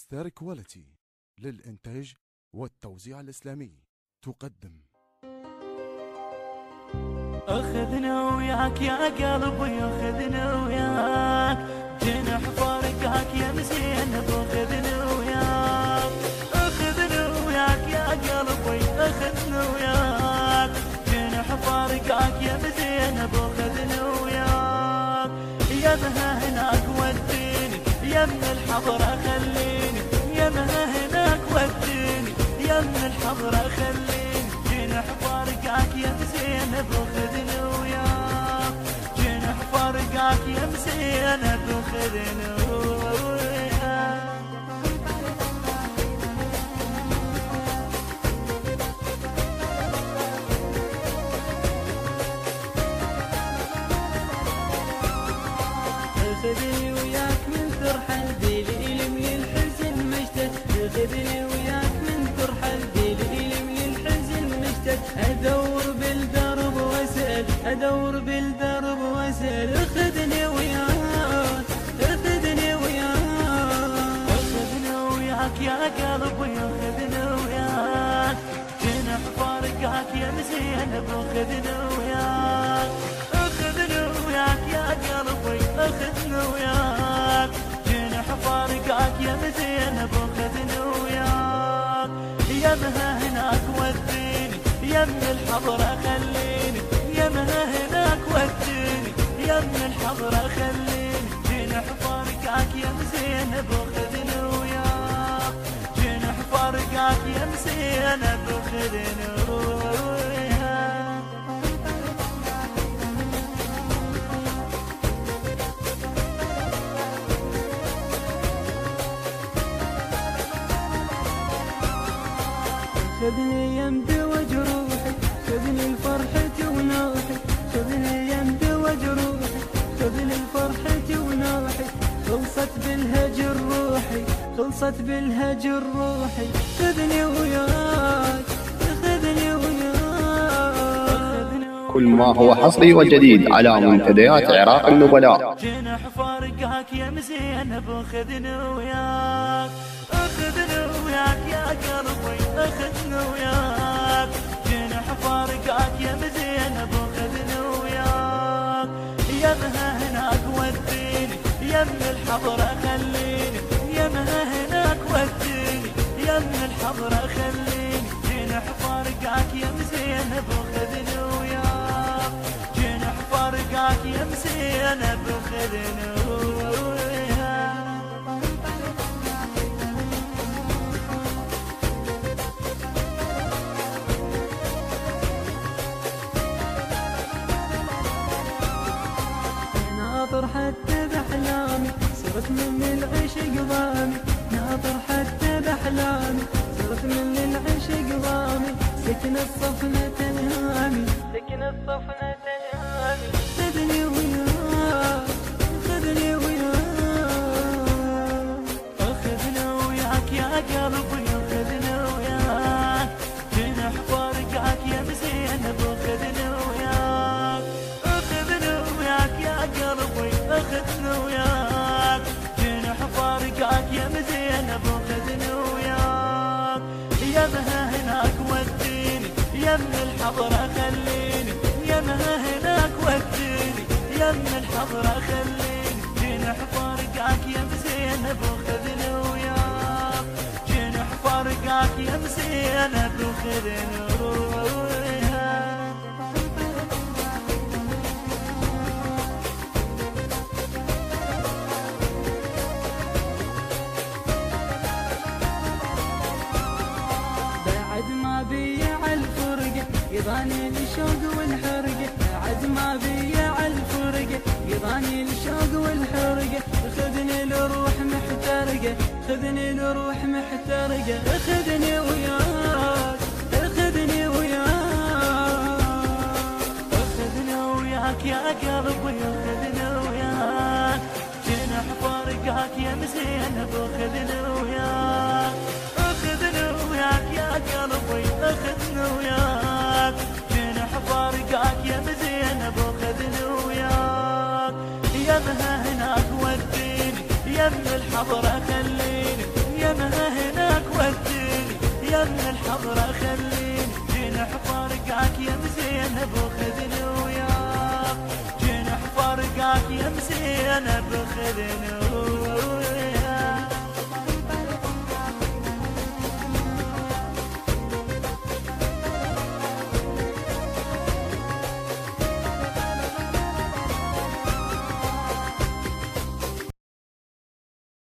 ستار كواليتي للإنتاج والتوزيع الإسلامي تقدم. أخذنا وياك يا قلبي، أخذنا وياك جنح فارقك يا مزينب، أخذنا وياك، أخذنا وياك يا قلبي، أخذنا وياك جنح فارقك يا مزينب، أخذنا وياك يمها هناك وديني، يم الحضرة خليني، يمها هناك وديني، يم الحضرة خليني جنح فارقك يا مزينب، أخذنا وياك جنح فارقك يا مزينب، أخذنا وياك. أخذني وياك من ترحل بالإلم للحزن مشتت، أخذني وياك من ترحل بالإلم للحزن مشتت، أدور بالدرب وأسأل، أدور بالدرب وأسأل، أخذني وياك، أخذني وياك، أخذنا وياك يا قلبي، أخذنا وياك جنح فارقك يا مزينب، أخذنا وياك، أخذنا وياك يا قلبي، أخذنا وياك جنح فارقك يا مزينب، أخذنا وياك يمها هناك وديني، يم الحضرة خليني، يمها هناك وديني، يم الحضرة خليني جنح فارقك يا مزينب، أخذنا وياك جنح فارقك يا مزينب، أخذنا وياك. خذني يمد وجروحي، خذني الفرحة ونوحي، خذني يمد وجروحي، خذني الفرحة ونوحي، خلصت بالهجر روحي، خلصت بالهجر روحي، خذني وياك، خذني وياك. كل ما هو حصري وجديد على منتديات عراق النبلاء. جنح فارقك يا مزينب، أخذنا وياك، أخذنا وياك يا قلبي، أخذنا وياك جنح فارقك يا مزينب، أخذنا وياك يمها هناك وديني، يم الحضرة خليني، يمها هناك وديني، يم الحضرة خليني جنح فارقك يا مزينب، أخذنا وياك جنح فارقك يا مزينب، أخذنا وياك. ناطر حتى بأحلامي صرت من العشق ضامي، ناطر حتى بأحلامي صرت من العشق ضامي، سكن الصفنة تنهامي، سكن الصفنة تنهامي، خذني وياك، خذني وياك، أخذنا وياك يا قلبي، أخذنا وياك جنح فارقك يا مزينب، أخذنا وياك، أخذنا وياك يا قلبي، أخذنا وياك جنح فارقك يا مزينب، أخذنا وياك يمها هناك وديني، يم الحضرة خليني، يمها هناك وديني، يم الحضرة خليني جنح فارقك يا مزينب، أخذنا وياك جنح فارقك يا مزينب، أخذنا وياك. بعد ما بيع الفرقة يضاني الشوق والحرقة، بعد ما بيع الفرقة يضاني الشوق والحرقة، خذني الروح محترقة، خذني الروح محترقة، خذني وياك، خذني وياك، أخذنا وياك يا قلبي، أخذنا وياك جنح فارقك يا مزينب، أخذنا وياك، أخذنا وياك يا قلبي، أخذنا وياك جنح فارقك يا مزينب، أخذنا وياك يمها هناك وديني، يم الحضرة خليني، يمها هناك وديني يم الحضرة خليني جنح فارقاك يا مزينب وخذني وياك جنح فارقاك يا مزينب وخذني